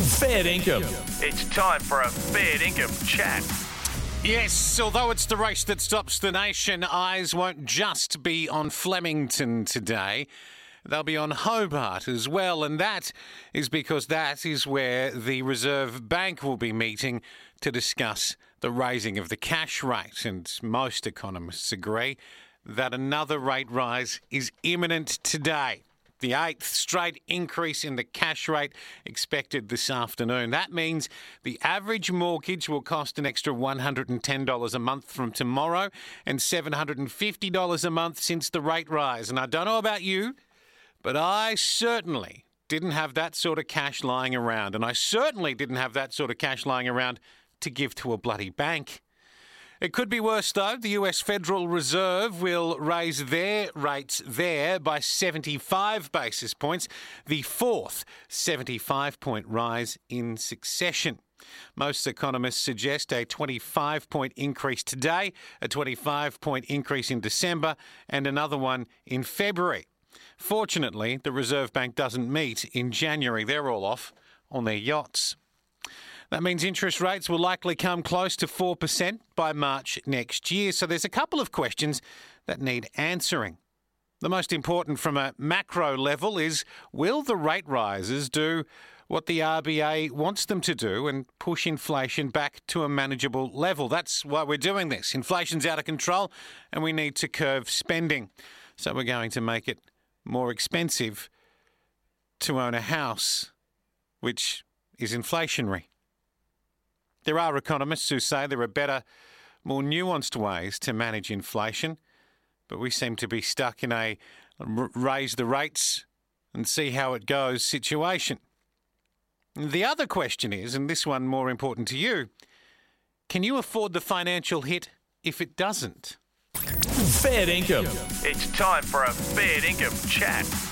Fair income. It's time for a fair income chat. Yes, although it's the race that stops the nation, eyes won't just be on Flemington today. They'll be on Hobart as well, and that is because that is where the Reserve Bank will be meeting to discuss the raising of the cash rate. And most economists agree that another rate rise is imminent today. The 8th straight increase in the cash rate expected this afternoon. That means the average mortgage will cost an extra $110 a month from tomorrow and $750 a month since the rate rise. And I don't know about you, but I certainly didn't have that sort of cash lying around. And I certainly didn't have that sort of cash lying around to give to a bloody bank. It could be worse, though. The US Federal Reserve will raise their rates there by 75 basis points, the fourth 75-point rise in succession. Most economists suggest a 25-point increase today, a 25-point increase in December, and another one in February. Fortunately, the Reserve Bank doesn't meet in January. They're all off on their yachts. That means interest rates will likely come close to 4% by March next year. So there's a couple of questions that need answering. The most important from a macro level is, will the rate rises do what the RBA wants them to do and push inflation back to a manageable level? That's why we're doing this. Inflation's out of control and we need to curb spending. So we're going to make it more expensive to own a house, which is inflationary. There are economists who say there are better, more nuanced ways to manage inflation, but we seem to be stuck in a raise the rates and see how it goes situation. The other question is, and this one more important to you, can you afford the financial hit if it doesn't? Fair income. It's time for a fair income chat.